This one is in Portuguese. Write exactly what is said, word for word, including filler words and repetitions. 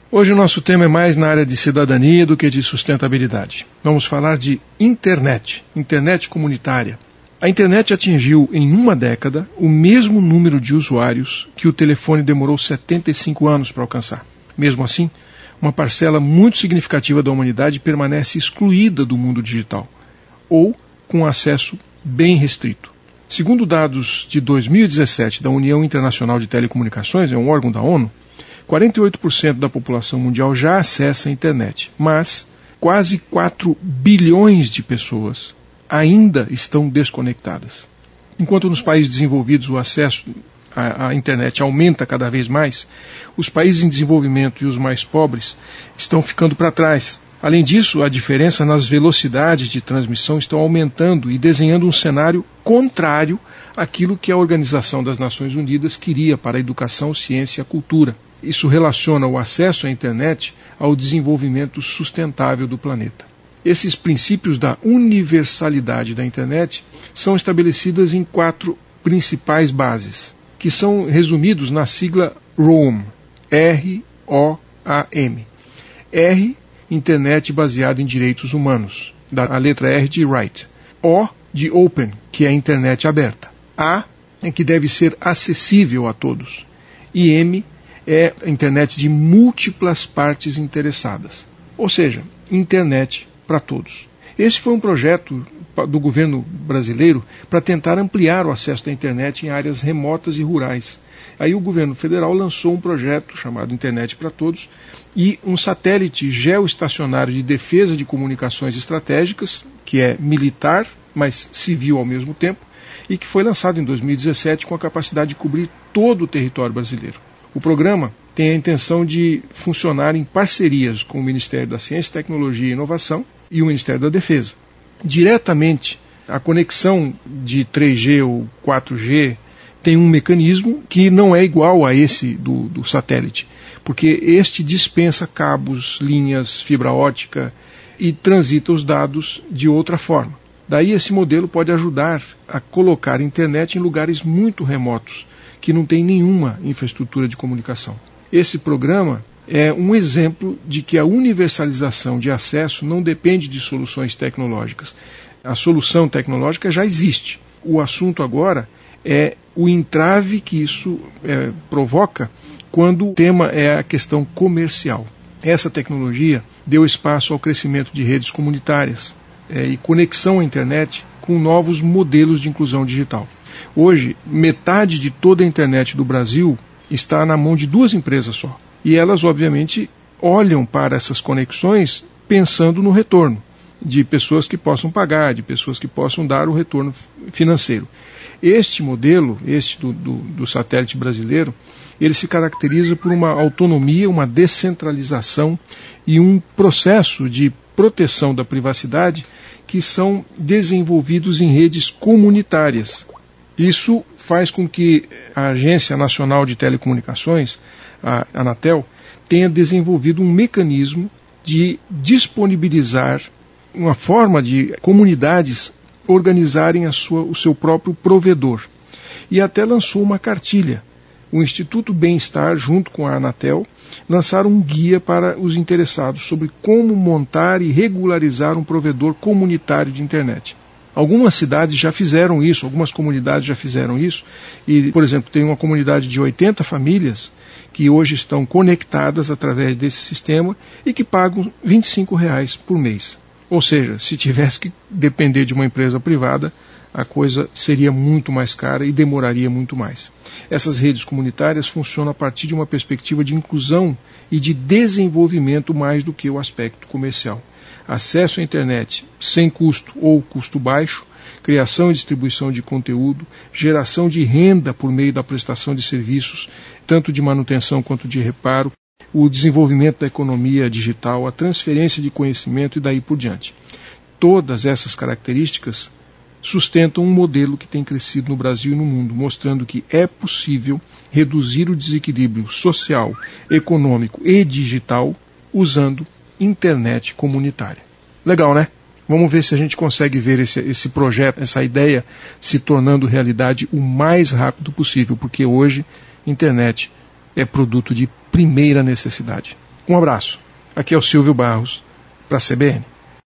Hoje o nosso tema é mais na área de cidadania do que de sustentabilidade. Vamos falar de internet, internet comunitária. A internet atingiu em uma década o mesmo número de usuários que o telefone demorou setenta e cinco anos para alcançar. Mesmo assim, uma parcela muito significativa da humanidade permanece excluída do mundo digital, ou com acesso bem restrito. Segundo dados de dois mil e dezessete da União Internacional de Telecomunicações, é um órgão da ONU, quarenta e oito por cento da população mundial já acessa a internet, mas quase quatro bilhões de pessoas ainda estão desconectadas. Enquanto nos países desenvolvidos o acesso à, à internet aumenta cada vez mais, os países em desenvolvimento e os mais pobres estão ficando para trás. Além disso, a diferença nas velocidades de transmissão estão aumentando e desenhando um cenário contrário àquilo que a Organização das Nações Unidas queria para a educação, ciência e a cultura. Isso relaciona o acesso à internet ao desenvolvimento sustentável do planeta. Esses princípios da universalidade da internet são estabelecidos em quatro principais bases, que são resumidos na sigla ROAM, R O A M. R, internet baseada em direitos humanos, da a letra R de Right. O, de Open, que é a internet aberta. A, é que deve ser acessível a todos. E M, é a internet de múltiplas partes interessadas. Ou seja, internet para todos. Esse foi um projeto do governo brasileiro para tentar ampliar o acesso à internet em áreas remotas e rurais. Aí o governo federal lançou um projeto chamado Internet para Todos e um satélite geoestacionário de defesa de comunicações estratégicas, que é militar, mas civil ao mesmo tempo, e que foi lançado em dois mil e dezessete com a capacidade de cobrir todo o território brasileiro. O programa tem a intenção de funcionar em parcerias com o Ministério da Ciência, Tecnologia e Inovação e o Ministério da Defesa. Diretamente, a conexão de três G ou quatro G tem um mecanismo que não é igual a esse do, do satélite, porque este dispensa cabos, linhas, fibra ótica e transita os dados de outra forma. Daí esse modelo pode ajudar a colocar a internet em lugares muito remotos, que não tem nenhuma infraestrutura de comunicação. Esse programa é um exemplo de que a universalização de acesso não depende de soluções tecnológicas. A solução tecnológica já existe. O assunto agora é o entrave que isso é, provoca quando o tema é a questão comercial. Essa tecnologia deu espaço ao crescimento de redes comunitárias é, e conexão à internet com novos modelos de inclusão digital. Hoje, metade de toda a internet do Brasil está na mão de duas empresas só. E elas, obviamente, olham para essas conexões pensando no retorno de pessoas que possam pagar, de pessoas que possam dar o retorno financeiro. Este modelo, este do, do, do satélite brasileiro, ele se caracteriza por uma autonomia, uma descentralização e um processo de proteção da privacidade que são desenvolvidos em redes comunitárias. Isso faz com que a Agência Nacional de Telecomunicações, a Anatel, tenha desenvolvido um mecanismo de disponibilizar uma forma de comunidades organizarem a sua, o seu próprio provedor. E até lançou uma cartilha. O Instituto Bem-Estar, junto com a Anatel, lançaram um guia para os interessados sobre como montar e regularizar um provedor comunitário de internet. Algumas cidades já fizeram isso, algumas comunidades já fizeram isso, e, por exemplo, tem uma comunidade de oitenta famílias que hoje estão conectadas através desse sistema e que pagam vinte e cinco reais por mês. Ou seja, se tivesse que depender de uma empresa privada, a coisa seria muito mais cara e demoraria muito mais. Essas redes comunitárias funcionam a partir de uma perspectiva de inclusão e de desenvolvimento mais do que o aspecto comercial. Acesso à internet sem custo ou custo baixo, criação e distribuição de conteúdo, geração de renda por meio da prestação de serviços, tanto de manutenção quanto de reparo, o desenvolvimento da economia digital, a transferência de conhecimento e daí por diante. Todas essas características sustentam um modelo que tem crescido no Brasil e no mundo, mostrando que é possível reduzir o desequilíbrio social, econômico e digital usando internet comunitária. Legal, né? Vamos ver se a gente consegue ver esse, esse projeto, essa ideia se tornando realidade o mais rápido possível, porque hoje internet é produto de primeira necessidade. Um abraço. Aqui é o Silvio Barros, para a C B N.